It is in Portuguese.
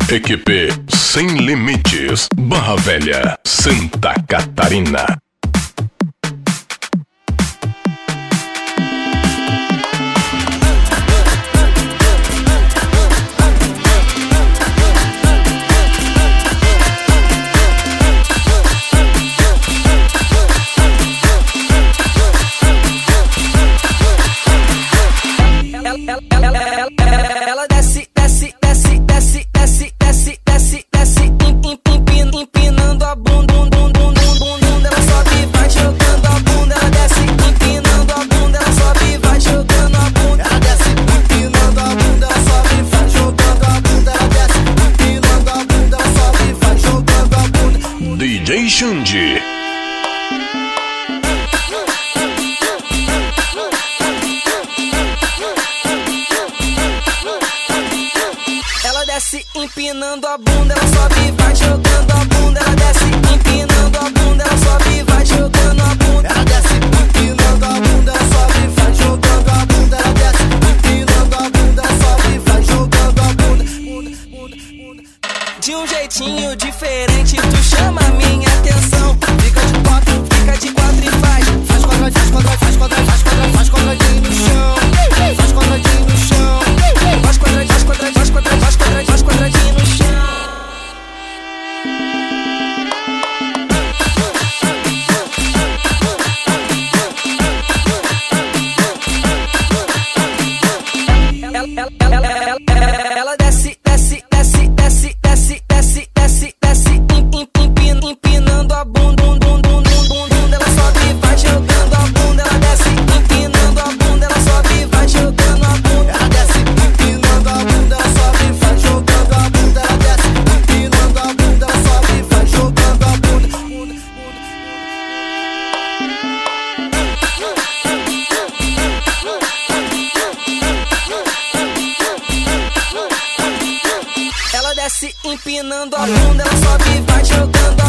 Equipe Sem Limites, Barra Velha, Santa Catarina. Ela desce, empinando a bunda, ela sobe e vai jogando a bunda, ela desce, empinando a bunda, ela sobe e vai jogando a bunda, ela desce, empinando a bunda, ela sobe e vai jogando a bunda, ela desce, empinando a bunda, ela sobe e vai jogando a bunda. DJ Xande. Ela desce empinando a bunda, ela sobe e vai jogando a bunda, ela desce empinando a bunda, ela sobe e vai jogando a bunda, ela desce empinando a bunda, ela sobe e vai jogando a bunda, ela desce empinando a bunda, ela sobe e vai jogando a bunda. De um jeitinho diferente tu chama minha atenção, fica de quatro e faz quadradinho, faz quadradinho no chão, faz quadradinho no chão, faz quadradinho no chão. Ela desce, empinando a bunda, ela sobe e vai jogando a bunda, ela desce, empinando a bunda, ela sobe e vai jogando a bunda, ela desce, empinando a bunda, ela sobe e vai jogando a bunda, ela desce, empinando a bunda, ela sobe e vai jogando a bunda. Ela desce empinando a bunda, ela sobe e vai jogando